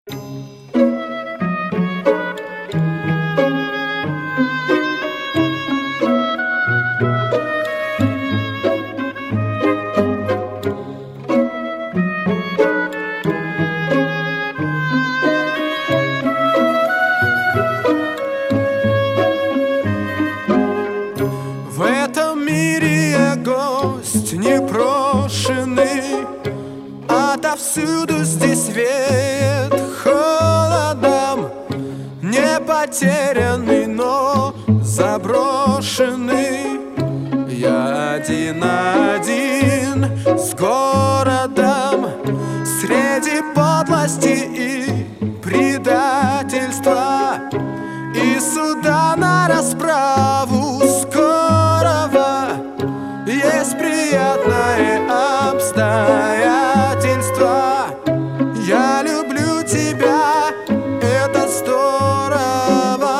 В этом мире я гость непрошенный, отовсюду здесь веет холодом. Не потерянный, но заброшенный. Я один на один с городом, среди подлости и предательства, и суда на расправу скорого. Есть приятное обстоятельство. Я люблю тебя, это здорово.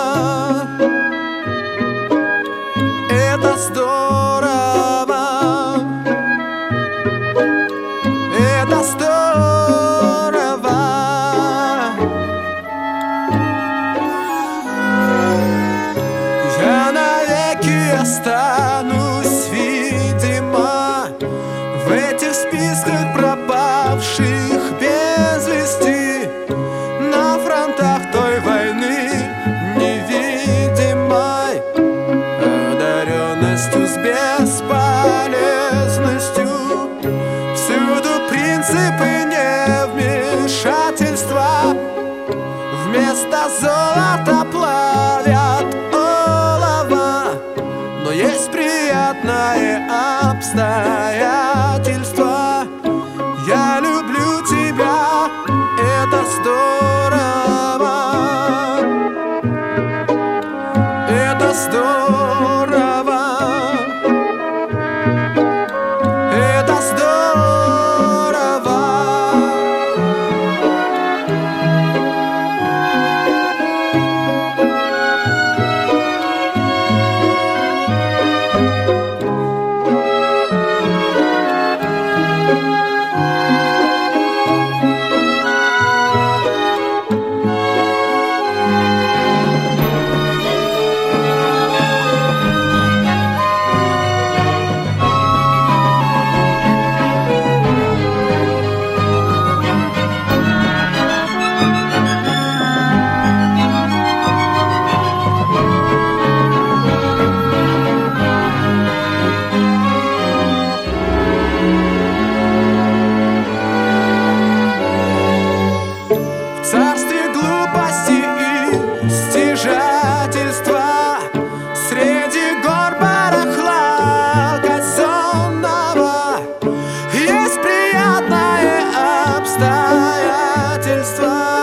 Это здорово. Это здорово. Я навеки останусь, видимо, в этих списках пропавших без вести, на фронтах той войны невидимой, одаренностью с бесполезностью. Всюду принципы невмешательства, вместо золота плавят олово. Но есть приятное обстоятельство. Я люблю тебя, это здорово. Это здорово. Это здорово. В царстве глупости и стяжательства, среди гор барахла казенного, есть приятное обстоятельство.